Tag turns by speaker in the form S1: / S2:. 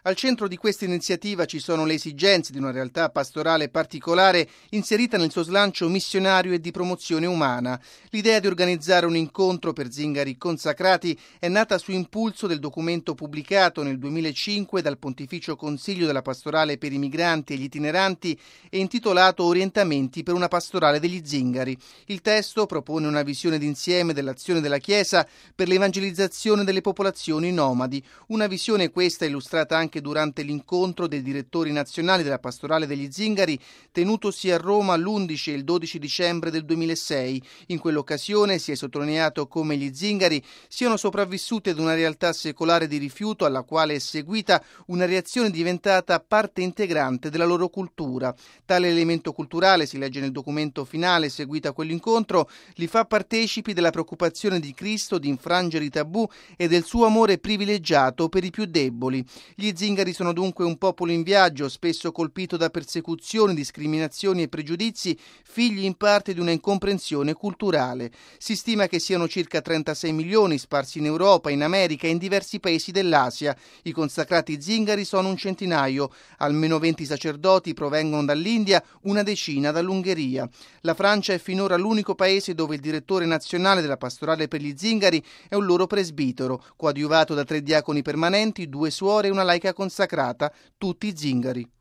S1: Al centro di questa iniziativa ci sono le esigenze di una realtà pastorale particolare inserita nel suo slancio missionario e di promozione umana. L'idea di organizzare un incontro per zingari consacrati è nata su impulso del documento pubblicato nel 2005 dal Pontificio Consiglio della Pastorale per i Migranti e gli Itineranti e intitolato Orientamenti per una pastorale degli zingari. Il testo propone una visione d'insieme dell'azione della Chiesa per l'evangelizzazione delle popolazioni nomadi, una visione questa illustrata anche durante l'incontro dei direttori nazionali della pastorale degli zingari tenutosi a Roma l'11 e il 12 dicembre del 2006. In quell'occasione si è sottolineato come gli zingari siano sopravvissuti ad una realtà secolare di rifiuto alla quale è seguita una reazione diventata parte integrante della loro cultura. Tale elemento culturale, si legge nel documento finale seguito a quell'incontro, li fa partecipi della preoccupazione di Cristo di infrangere i tabù e del suo amore privilegiato per i più deboli. Gli zingari sono dunque un popolo in viaggio, spesso colpito da persecuzioni, discriminazioni e pregiudizi, figli in parte di una incomprensione culturale. Si stima che siano circa 36 milioni sparsi in Europa, in America e in diversi paesi dell'Asia. I consacrati zingari sono un centinaio, almeno 20 sacerdoti provengono dall'India, una decina dall'Ungheria. La Francia è finora l'unico paese dove il direttore nazionale della pastorale per gli zingari è un loro presbitero, coadiuvato da 3 diaconi permanenti, 2 suore e una laica consacrata, tutti zingari.